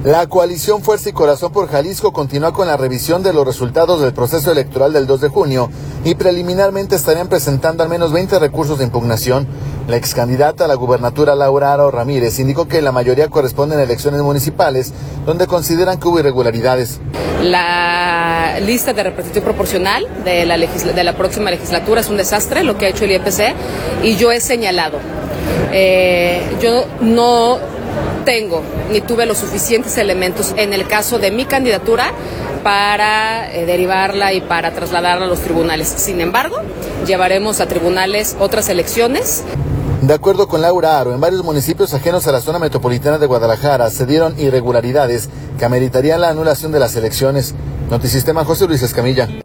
La coalición Fuerza y Corazón por Jalisco continúa con la revisión de los resultados del proceso electoral del 2 de junio y preliminarmente estarían presentando al menos 20 recursos de impugnación. La excandidata a la gubernatura Laura Aro Ramírez indicó que la mayoría corresponden a elecciones municipales, donde consideran que hubo irregularidades. La lista de representación proporcional de la próxima legislatura es un desastre, lo que ha hecho el IEPC, y yo he señalado, yo no tengo ni tuve los suficientes elementos en el caso de mi candidatura para derivarla y para trasladarla a los tribunales. Sin embargo, llevaremos a tribunales otras elecciones. De acuerdo con Laura Aro, en varios municipios ajenos a la zona metropolitana de Guadalajara se dieron irregularidades que ameritarían la anulación de las elecciones. Notisistema, José Luis Escamilla.